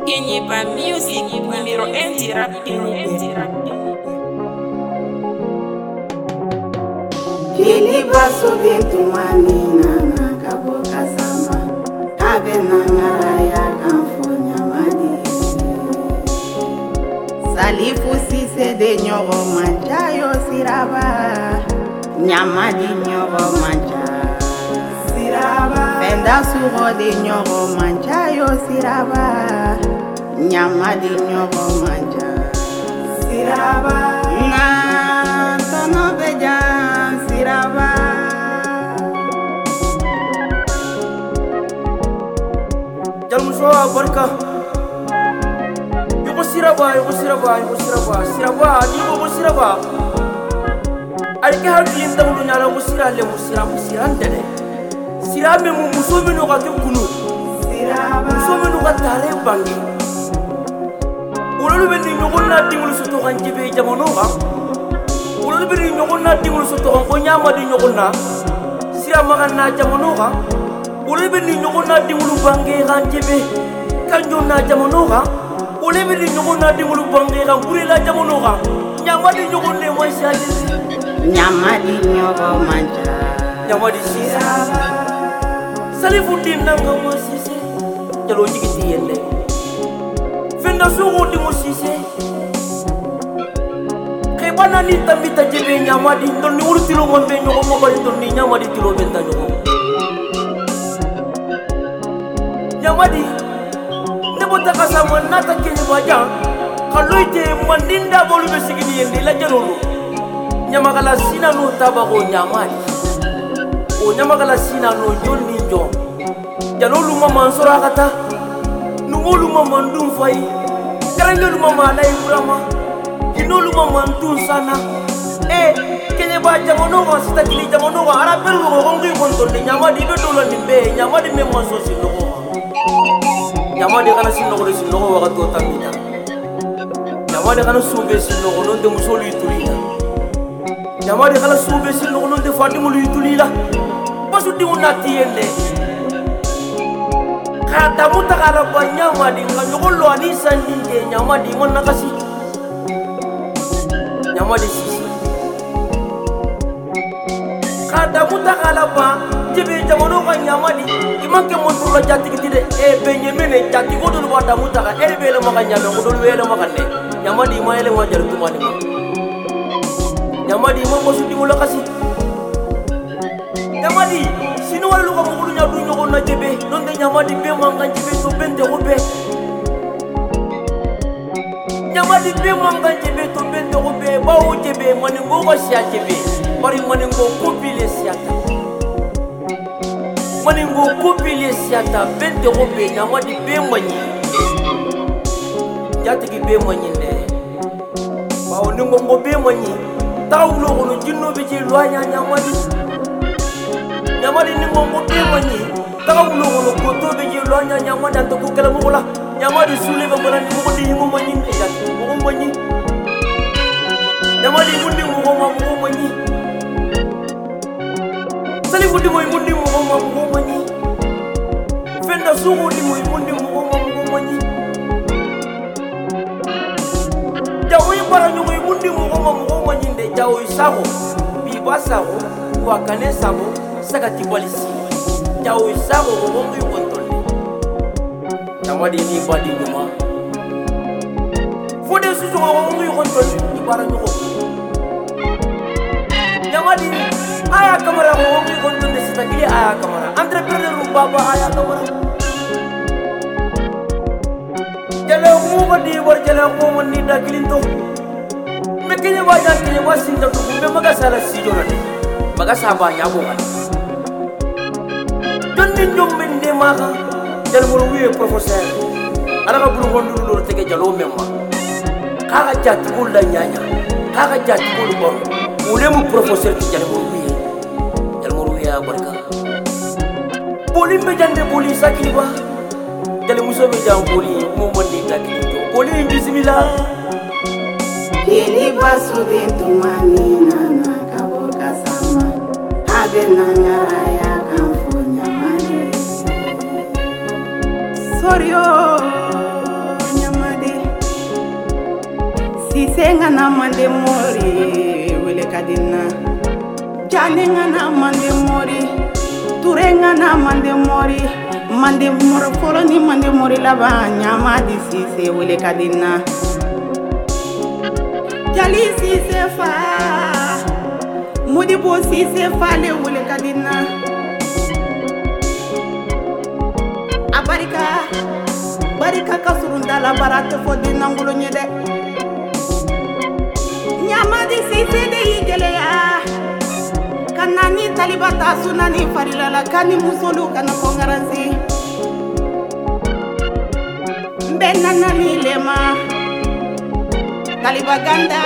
Kenyepa Music numéro 1 du rap. Kiliba sobe tumani nana kaboka sama kabe nangara ya kamfonya madi Salifu sise de nyogo mancha yo siraba nyamadi nyogo mancha siraba Fenda suro de nyogo mancha yo siraba nyamadi nyogo mancha siraba na tono beja siraba Jalmuso barka yuko siraba siraba ni ko siraba alke hadin tawlu nyala ko sirale musirande sirabe mu musomi no ka kunu siraba musomi no ka tare bangi ulolu be ni nyogonna dingulu soto kan jibe jamono ba ulolu be ni nyogonna dingulu soto kan ko nyama di nyogonna sirama kan na jamono ba ulolu be ni nyogonna dingulu bangi kan jibe kan jonna jamono ba ulolu be ni nyogonna dingulu bangi kan kurela jamono ba nyama di nyogonne mo shaji nyama di nyogo manja nyama di siraba Salifu nanga mo sise jalo jigiti yelle fenda sugo di mo sise kebana ni tambita jebe nyama di don ni urtilo mo be nyogo mo bari don ni nyama di tilo benta nyogo nyama di ne bota kasa mo nata kenye baja kaloite mandinda bolu be sigini yelle la jalolo nyama kala sina no tabago nyama di o nyamagala sina no jonni jo jalolu mama sora kata nungolu mama ndum fay karangelu mama lay burama kinolu mama ndum sana kenye ba jamono wa sita kili jamono wa ara pelu ko ngi konto de nyama di do la nimbe nyama di memma so si no nyama di kana sinno ko sinno wa ka to tamina nyama di kana sube sinno ko non de musolu itulila nyama di kana sube sinno ko non de fatimu itulila Pasu di unati yende kata muta kara nyama di nganyolo anisa ninde nyama di ngona kasi nyama di sisi kata muta kara jebe jamono ka nyama di imanke montu la jati kitide benye mene jati godo lu wada muta ka bele maka nyalo godo lu bele maka ne nyama di maele wajar tumani nyama di mo pasu di mula kasi Nyamadi sino wala luka mukulu nyadu nyokon na jebe nonde nyamadi be mangan jebe to bente obe nyamadi be mangan jebe to bente obe bawo jebe maningo wa sia jebe bari maningo kopile siata maningo kopile siata bente obe nyamadi be manyi jatigi be manyi ne bawo ningo ngo be manyi tawlo kono jinno be je loanya nyamadi nyamadi ni mongo temanyi taga ulo ulo koto be je loanya nyamadi to ko kala mugola nyamadi sule be ngona ni mugo di ngo manyi ya mugo manyi nyamadi mundi mugo manyi Salifu di mundi mugo manyi fenda sugo di mundi mugo manyi jawo bara nyugo mundi mugo manyi de jawo isago bi basago wa kanesago Sagati polisi jauh isago ngomong kontol nyamadi ni badi nyuma fode susu ngomong kontol ibara nyoko nyamadi aya kamera ngomong kontol de sitakili aya kamera entrepreneur baba aya kamera jale mu badi war jale mo ni da kilinto mekenya wajan kenya wasinda to be maga sala sijona de maga samba nyabo Jondi njombe ndemaka jalmuru wiye professeur ala ka bulu gondu do tege jalo memma kaka jatti bulla nyanya kaka jatti bulu bor ulemu professeur ki jalmuru wiye barka boli me jande boli sakliba jale muso be jam boli mo mondi takli to boli bismillah Kiliba sobe tumani nana kaboka sama habe nangara ya kamfonya madi Sorio Sise ngana mande mori wele kadina Jane ngana mande mori Ture ngana mande mori Mande moro kolo ni mande mori laba Nyama di Sise wele kadina Jali Sise fa Mudibo Sise fa le wele kadina Barika kasurunda la barate fo dinangulo nyede Nyamadi Sise de igeleya Kanani talibata sunani farilala kani musolu kana kongaransi Mbenana nilema Talibaganda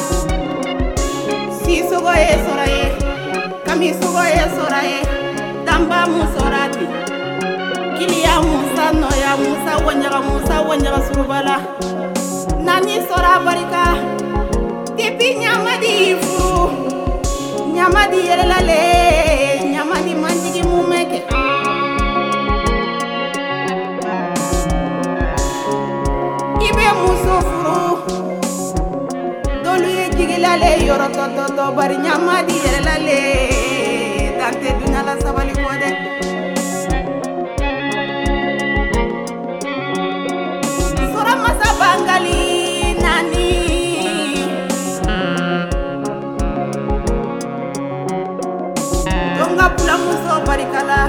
Sisogo e soraye Kamisogo e soraye Damba musorati Kiliya Musa noya Musa wanyaga surubala Nani sora barika Tepi Nyamadi furu Nyamadi yerelale Nyamadi manjigi mumeke Ibe muso furu Dolu ye jigilale yoro toto bari Nyamadi yerelale Dante dunala sabali kode Sora masa bangali nani Donga pula muso barikala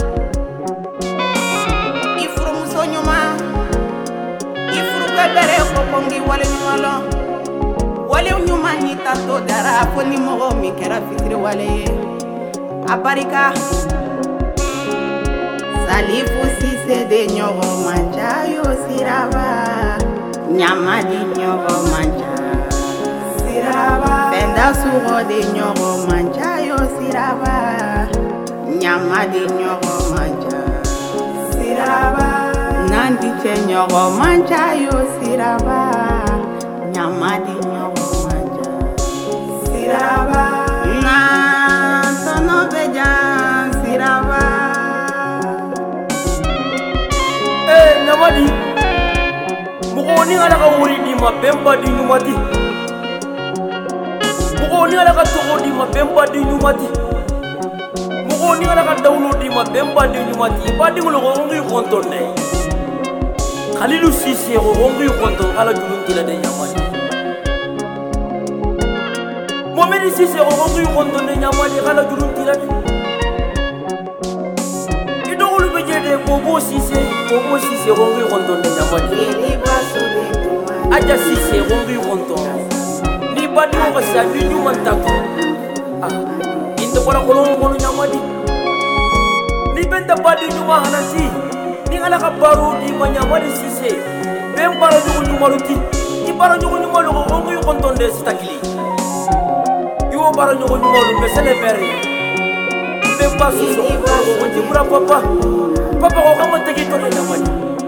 Ifuru muso nyuma Ifuru kwebere kokongi wale nyumalo Wale nyuma ni tato dara Poni mogo mikera fitri wale Abarika Salifu Sise de nyogo manja yo siraba Nyamadi nyogo manja Siraba Fenda sugo de nyogo manja yo siraba Nyamadi nyogo manja Siraba Nandi che nyogo manja yo siraba Nyamadi nyogo manja Siraba Na tono bejan siraba Nyamadi Mugoni ala ka wuri di ma bemba di nyumati Mugoni ala ka togo di ma bemba di nyumati Mugoni ala ka dawlo di ma bemba di nyumati Badi ngulo ngi kontonne Khalilu Sise ngi konton ala julun tila de Nyamadi Mohamed Sise ngi konton de Nyamadi ala julun tila de Bobo Sise ngi konton de Nyamadi Aja Sise ngi konton Ni badi ko sa ni nyuman tatu Inte para kolong kono Nyamadi Ni benda badi nyuma hanasi Ni ala ka baro di ma Nyamadi Sise Bem baro nyumaluti Ni baro nyumalu ngi konton de sitakili Yo baro nyumalu mesele beri Bem basu ko jibura papa Papa ko kamantagi to Nyamadi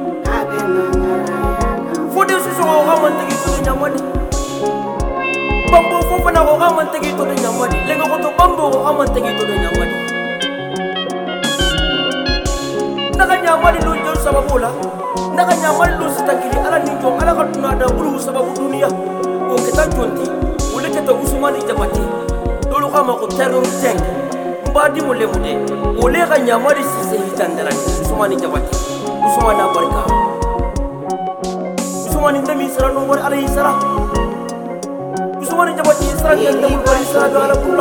Fode suso ko kamantagi to Nyamadi Bambo fofo na ko kamantagi to Nyamadi lengo ko to bambo ko kamantagi to Nyamadi Naka Nyamadi lo jor sababula Naka Nyamadi lo sitakili ala ninjo ala ka tunada bulu sababu dunia o keta jonti ule keta Usmani Jabati dolo kama ko terror tank Mbadi mulemude ole ka Nyamadi Sise hitandela Usmani Jabati Usmani barika Usmani ndemi sara no war ala isara Usmani Jabati isara yanda mu bari sara do ala bulla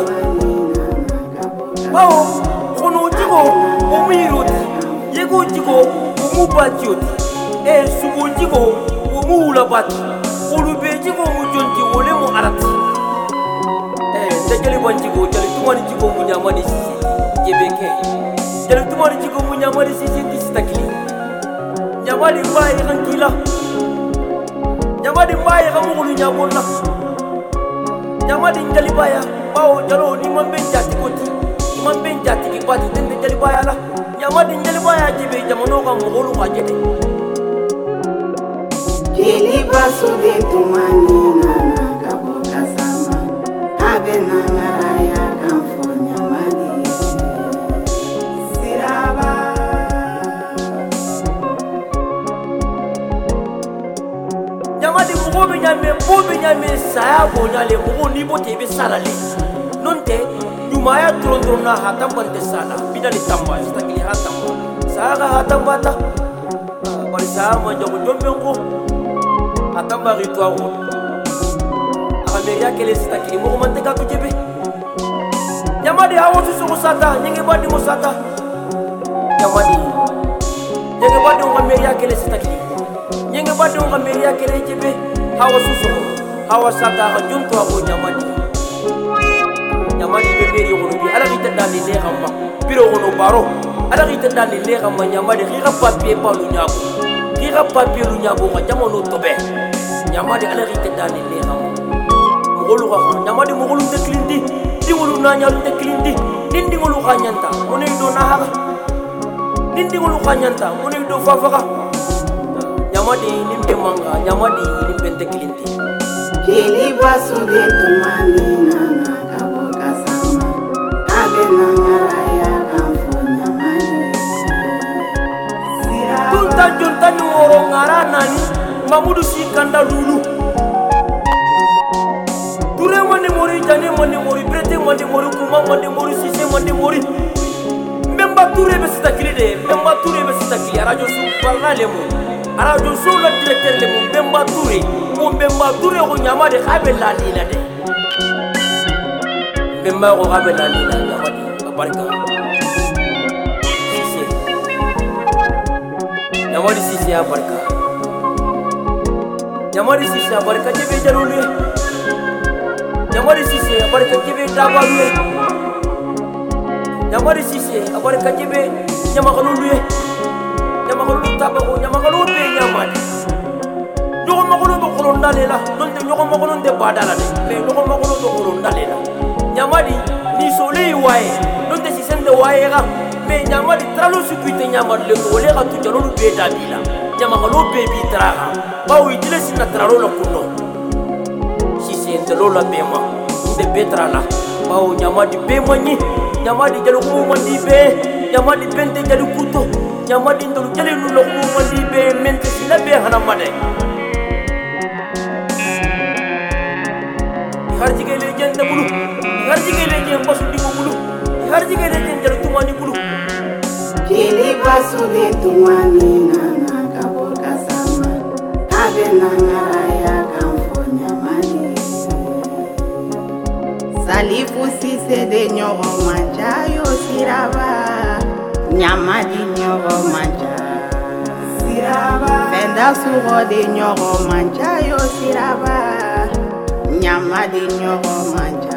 bawo kono jigo o miroti yego jigo o mu bajioti sugo jigo o mu ulabati olube jigo mu jonti ole mu arati dajali banjigo jali tumani jigo mu Nyamadi Sise jebeke jali tumani jigo mu Nyamadi Sise tistakili Nyamadi baye kankila Nyamadi baye kamugulu nyamonna Nyamadi jali baya bawo jalo ni mambe jati koti mambe jati ki bati tende jali baya la Nyamadi jali baya jibe jamono ka mugulu ka jete Jili basu de tumani nana kaboka sama Habe nana raya kamfo Nyamadi Siraba Nyamadi bobe nyame saya bonyale mo ni bote be sala le nonte nyumaya trondro na hatamba de sala bidali tamba stakili hatamba saga hatamba ta bari sa mo njogo dombengo hatamba ritwaro akameria kele stakili mo manteka kujebe nyamadi hawo susu musata nyenge badi musata nyamadi nyenge badi ngameria kele stakili nyenge badi ngameria kele jebe hawa susu hawa sata ka junto abo nyamadi be beri wono bi ala rita dani le gamba biro wono baro ala rita dani le gamba nyamadi gira papier pa lu nyabo gira papier lu nyabo ka jamono tobe nyamadi ala rita dani le gamba mogolu ga nyamadi mogolu de klindi dingolu na nyalu de klindi dingolu ga nyanta mone do na ha dingolu ga nyanta mone do fafaka nyamadi nimbe manga nyamadi nimbe de klindi Kili basu de tumani nana kaboka sama abe nangara ya kamfo nyamani Tunta junta nyoro ngara nani mamudu si kanda lulu Ture mani mori jane mani mori brete mani mori kuma mani mori sise mani mori Memba ture besita kilide memba ture besita kili arajo su parla lemu arajo su la directeur lemu memba ture ko nyama de khabe la lila de memba ko khabe la lila nyama de barka sise nyama de sise ya barka nyama de sise ya barka jebe jalulu nyama de sise ya barka jebe dabalu nyama de sise ya barka jebe nyama kalulu nyama kalulu tabako nyama kalulu be nyama de ñogo magolo be kolon dalela donte ñogo magolo de badala de mais ñogo magolo be kolon dalela nyamadi ni sole waye donte si sende waye ga mais nyamadi tralo sukuite nyamadi le ko le ga tu jalolu be dabila nyamagolo be bi traga bawo itile sinna tralo la kuno si sende lola be ma de betrala bawo nyamadi be manyi nyamadi jalu ko mandi be nyamadi bente jalu kuto nyamadi ndolu jale nu lo ko mandi be mente sila be hana made harjige legend bulu harjige legend basu di bulu harjige legend jalu tumani bulu Kili basu de tumani nana kaboka sama abe nangara ya kamfo nyamani Salifu sise de nyogo manja yo siraba nyamadi nyogo manja siraba fenda sugo de nyogo manja yo siraba nyamadi nyogo manja